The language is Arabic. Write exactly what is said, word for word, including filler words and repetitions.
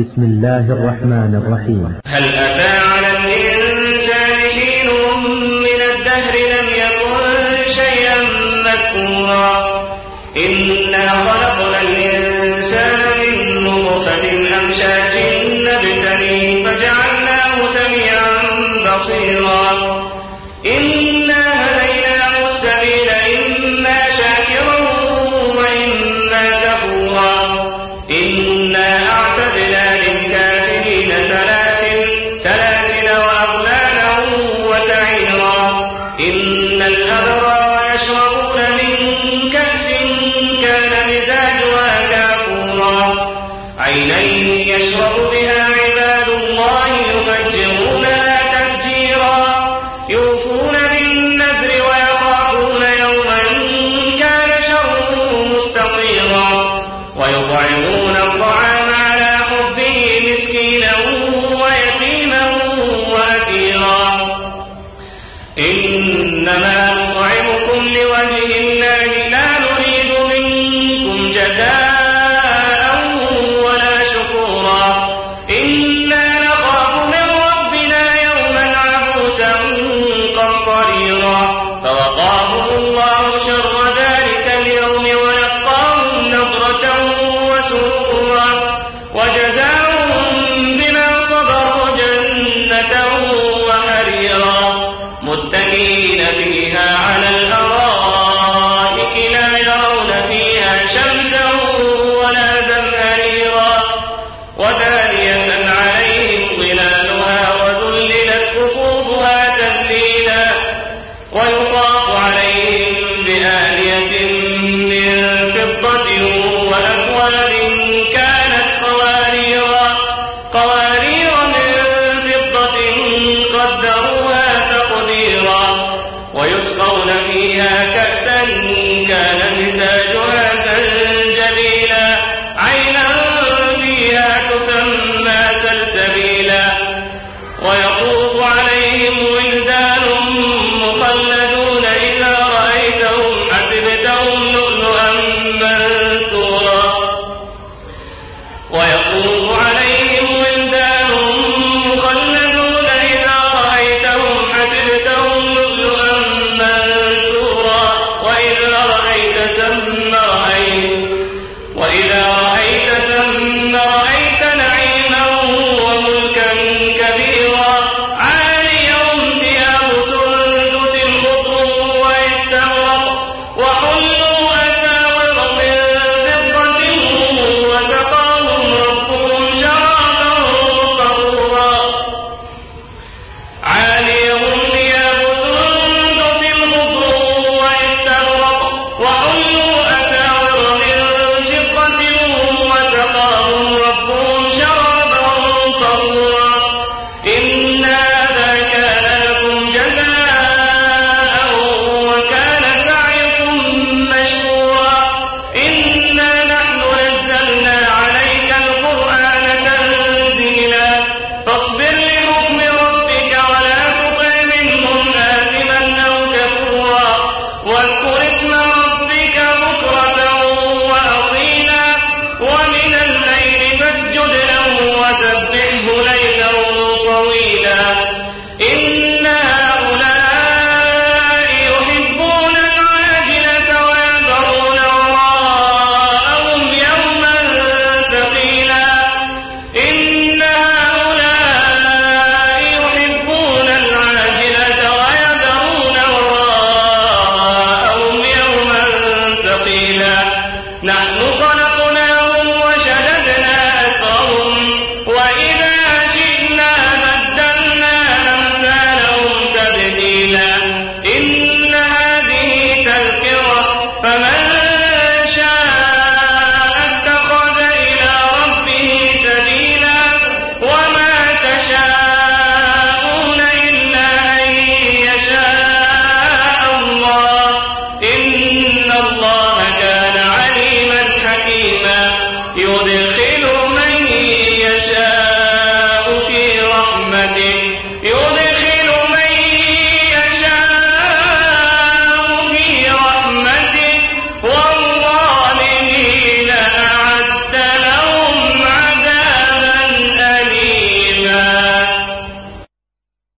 بسم الله الرحمن الرحيم. هل أتى على الإنسان حين من الدهر لم يكن شيئا مذكورا إنا خلقنا الإنسان من نطفة أمشاج نبتليه فجعلناه سميعا بصيرا إنا هديناه السبيل إما شاكرا وإما كفورا إنا أعتدنا للكافرين سلاسل سلاسل وأغلالا وسعيرا إن الأبرار يشربون من كأس كان مزاجها كافورا عينا يشرب بها عباد الله يفجرونها تفجيرا يوفون بالنذر ويخافون يوما كان شره مستطيرا ويطعمون الطعام على حبه مسكينا ويتيما وأسيرا إنما نطعمكم لوجه الله لا نريد منكم جزاء ولا شكورا إنا نخاف من ربنا يوما عبوسا قمطريرا فوقاهم الله شر ذلك اليوم ولقاهم نضرة وسرورا وجزاهم بما صبروا جنة وحريرا متكئين فيها على الأرائك لا يرون فيها شمسا ولا زمهريرا ودانية عليهم ظلالها وذللت قطوفها تذليلا ويطاف عليهم بآنية من فضة وأكواب كانت قواريرا قوارير من فضة قدروها تقديرا ويسقون فيها كأسا كان مزاجها زنجبيلا عينا فيها تسمى سلسبيلا ويطوف عليهم ولدان مخلدون إذا رأيتهم حسبتهم لؤلؤا منثورا ويطوف